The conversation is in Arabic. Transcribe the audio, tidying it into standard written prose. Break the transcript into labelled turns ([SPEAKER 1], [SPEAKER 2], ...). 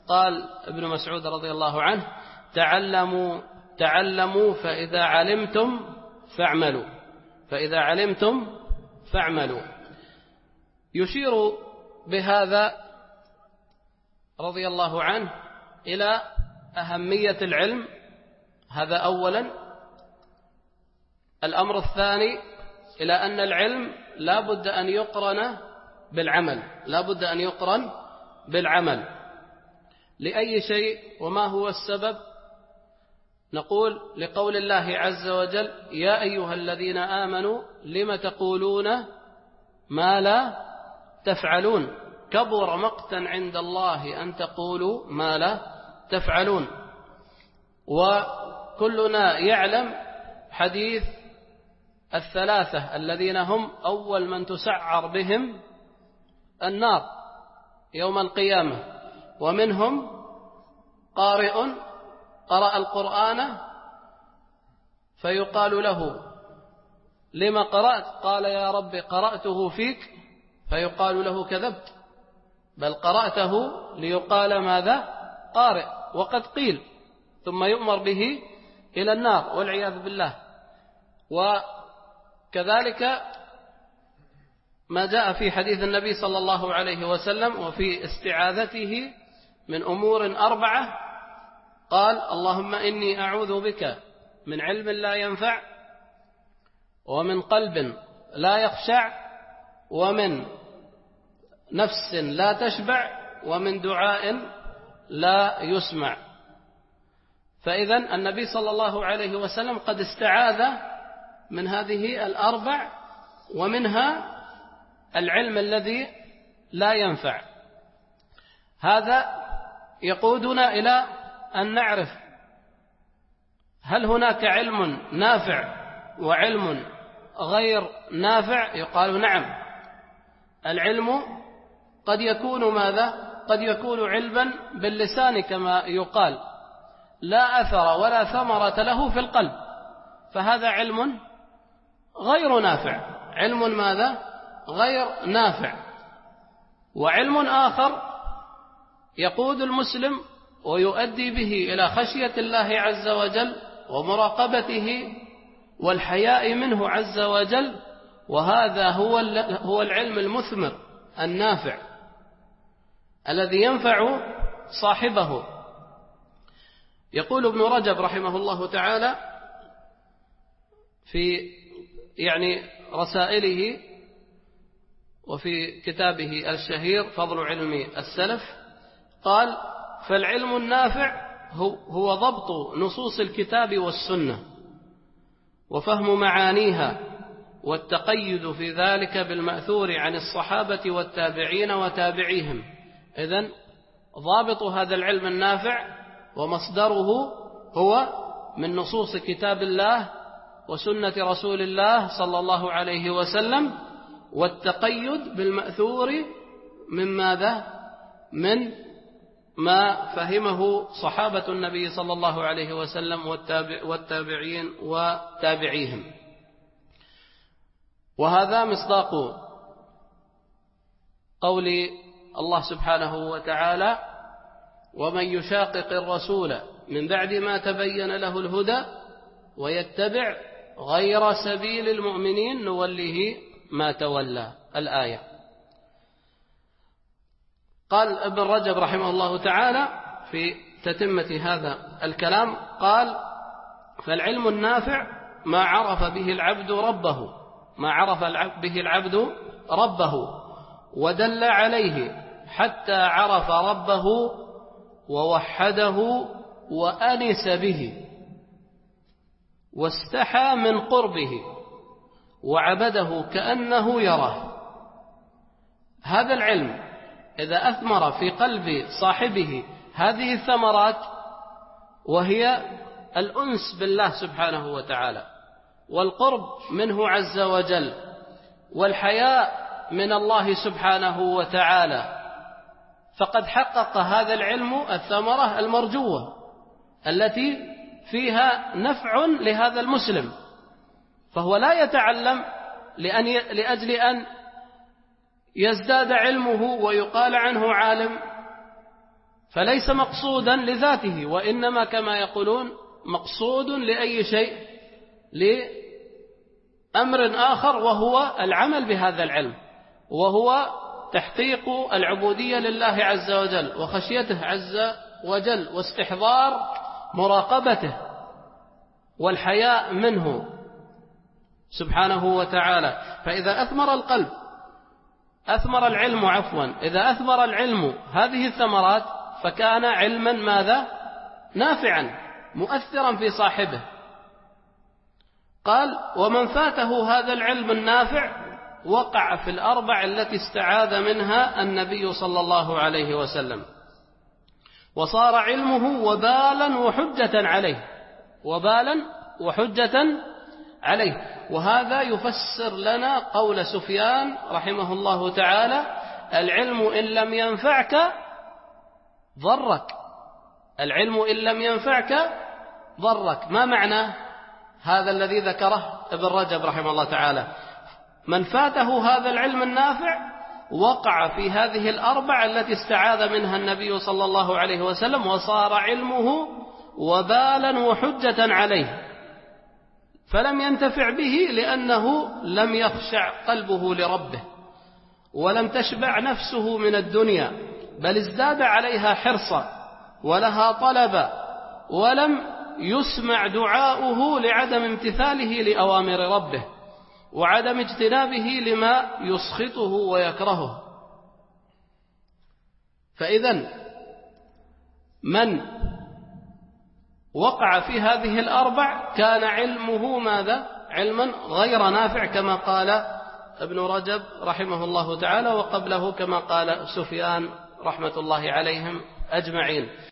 [SPEAKER 1] قال ابن مسعود رضي الله عنه: تعلموا فإذا علمتم فاعملوا، فإذا علمتم فاعملوا. يشير بهذا رضي الله عنه إلى أهمية العلم، هذا أولا. الأمر الثاني إلى أن العلم لا بد أن يقرن بالعمل، لا بد أن يقرن بالعمل. لأي شيء؟ وما هو السبب؟ نقول لقول الله عز وجل: يا أيها الذين آمنوا لم تقولون ما لا تفعلون، كبر مقتا عند الله أن تقولوا ما لا تفعلون. وكلنا يعلم حديث الثلاثة الذين هم أول من تسعر بهم النار يوم القيامة، ومنهم قارئ قرأ القرآن فيقال له: لما قرأت؟ قال: يا رب قرأته فيك. فيقال له: كذبت، بل قرأته ليقال ماذا؟ قارئ، وقد قيل، ثم يؤمر به إلى النار والعياذ بالله. وكذلك ما جاء في حديث النبي صلى الله عليه وسلم وفي استعاذته من أمور 4، قال: اللهم إني أعوذ بك من علم لا ينفع، ومن قلب لا يخشع، ومن نفس لا تشبع، ومن دعاء لا يسمع. فإذا النبي صلى الله عليه وسلم قد استعاذ من هذه 4، ومنها العلم الذي لا ينفع. هذا يقودنا إلى أن نعرف هل هناك علم نافع وعلم غير نافع. يقال: نعم، العلم قد يكون ماذا؟ قد يكون علما باللسان كما يقال، لا أثر ولا ثمرة له في القلب، فهذا علم غير نافع، علم ماذا؟ غير نافع. وعلم آخر يقود المسلم ويؤدي به إلى خشية الله عز وجل ومراقبته والحياء منه عز وجل، وهذا هو العلم المثمر النافع الذي ينفع صاحبه. يقول ابن رجب رحمه الله تعالى في رسائله وفي كتابه الشهير فضل علم السلف، قال: فالعلم النافع هو ضبط نصوص الكتاب والسنة وفهم معانيها، والتقيد في ذلك بالمأثور عن الصحابة والتابعين وتابعيهم. إذن ضابط هذا العلم النافع ومصدره هو من نصوص كتاب الله وسنة رسول الله صلى الله عليه وسلم، والتقيد بالمأثور من ماذا؟ من ما فهمه صحابة النبي صلى الله عليه وسلم والتابعين وتابعيهم. وهذا مصداق قول الله سبحانه وتعالى: ومن يشاقق الرسول من بعد ما تبين له الهدى ويتبع غير سبيل المؤمنين نوله ما تولى. الآية. قال ابن رجب رحمه الله تعالى في تتمة هذا الكلام، قال: فالعلم النافع ما عرف به العبد ربه، ما عرف به العبد ربه ودل عليه حتى عرف ربه ووحده وأنس به واستحى من قربه وعبده كأنه يراه. هذا العلم إذا أثمر في قلب صاحبه هذه الثمرات، وهي الأنس بالله سبحانه وتعالى والقرب منه عز وجل والحياء من الله سبحانه وتعالى، فقد حقق هذا العلم الثمرة المرجوة التي فيها نفع لهذا المسلم. فهو لا يتعلم لأجل أن يزداد علمه ويقال عنه عالم، فليس مقصودا لذاته، وإنما كما يقولون مقصود لأي شيء، لأمر آخر، وهو العمل بهذا العلم، وهو تحقيق العبودية لله عز وجل وخشيته عز وجل واستحضار مراقبته والحياء منه سبحانه وتعالى. فإذا أثمر العلم إذا أثمر العلم هذه الثمرات فكان علما ماذا؟ نافعا مؤثرا في صاحبه. قال: ومن فاته هذا العلم النافع وقع في الأربع التي استعاذ منها النبي صلى الله عليه وسلم، وصار علمه وبالا وحجة عليه. وهذا يفسر لنا قول سفيان رحمه الله تعالى: العلم إن لم ينفعك ضرك. ما معنى هذا الذي ذكره ابن رجب رحمه الله تعالى؟ من فاته هذا العلم النافع وقع في هذه الأربع التي استعاذ منها النبي صلى الله عليه وسلم، وصار علمه وبالا وحجة عليه، فلم ينتفع به لأنه لم يخشع قلبه لربه، ولم تشبع نفسه من الدنيا، بل ازداد عليها حرصا ولها طلبا، ولم يسمع دعاؤه لعدم امتثاله لأوامر ربه وعدم اجتنابه لما يسخطه ويكرهه. فإذن من وقع في هذه الأربع كان علمه ماذا؟ علما غير نافع، كما قال ابن رجب رحمه الله تعالى، وقبله كما قال سفيان رحمة الله عليهم أجمعين.